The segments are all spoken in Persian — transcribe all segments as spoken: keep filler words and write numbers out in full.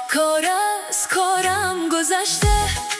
کار از کارم گذشته.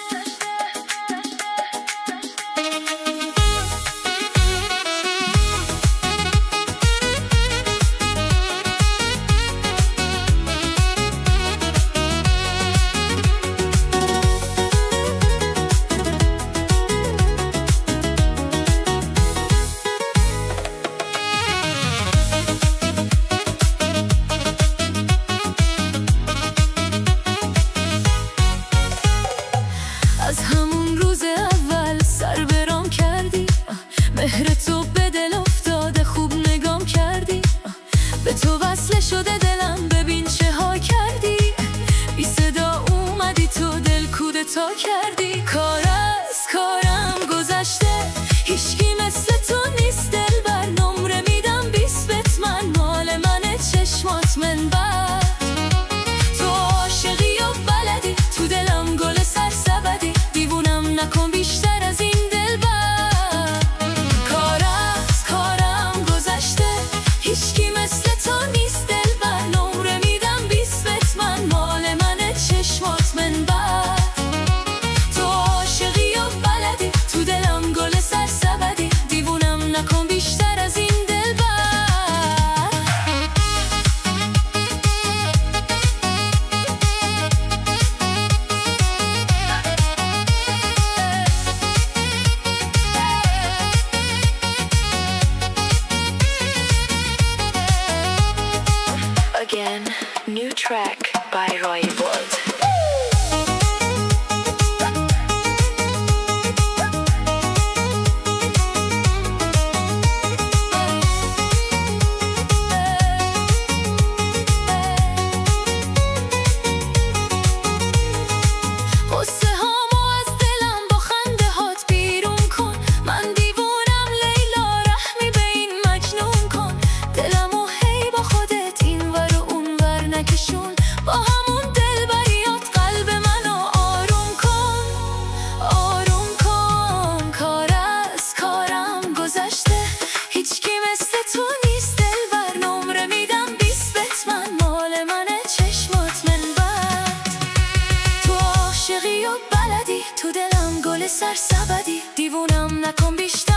از همون روز اول سر برام کردی، مهر تو به دل افتاده خوب نگام کردی، به تو وصله شده دلم ببین چه ها کردی، بی صدا اومدی تو دل کودتا کردی. کار از کارم گذشته، هیچکی مثل تو نیست دلبر، نمره میدم بیست بت من، مال منه چشمات من بر. تو عاشقی و بلدی تو دلم گل سرسبدی، دیوونم نکن بیشتر از این دلبر. کار از کارم گذشته، هیچکی مثل تو نیست دلبر، نمره میدم بیست بت من، مال منه چشمات من بر. تو عاشقی و بلدی تو دلم گل سرسبدی، دیوونم نکن بیشتر از این دلبر. Again, new track by Roy Bold. قصه هامو از دلم با خنده هات بیرون کن، من دیوونم لیلا رحمی به این مجنون کن، دلمو هی با خودت این ور و اون ور نکشون، با همون دلبریات قلب منو آروم کن، آروم کن. کار از کارم گذشته، هیچکی مثل تو نیست دلبر، نمره میدم بیست بت من، مال منه چشمات من بد. تو عاشقی و بلدی تو دلم گل سرسبدی، دیوونم نکن بیشتر